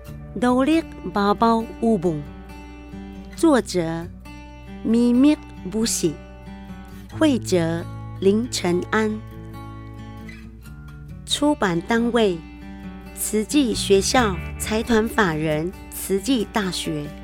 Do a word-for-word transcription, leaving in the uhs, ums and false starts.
努力包包有梦，作者咪咪不喜，绘者林承安，出版单位慈济学校财团法人慈济大学。